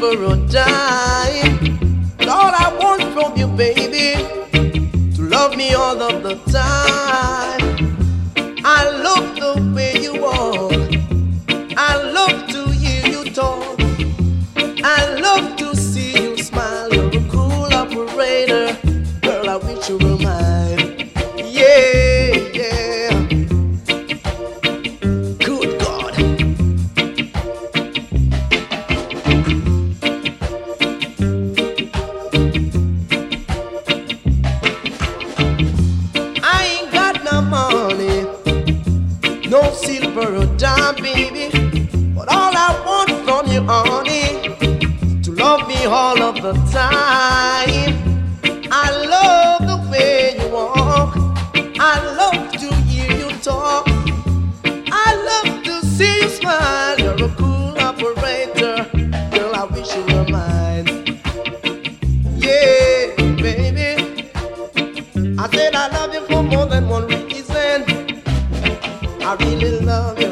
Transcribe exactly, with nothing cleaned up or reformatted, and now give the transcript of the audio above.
silver or dime. All I want from you, baby, to love me all of the time. I love the way you walk. I love to hear you talk. I love to see you smile. You're a cool operator. Girl, I wish you were mine. Yeah, yeah. Good God. I ain't got no money, no silver or dime, baby, but all I want from you, honey, to love me all of the time. I love the way you walk. I love to hear you talk. I love to see you smile. You're a cool operator. Girl, I wish you were mine. Yeah, baby. I said I love you for more than one reason. I really love you.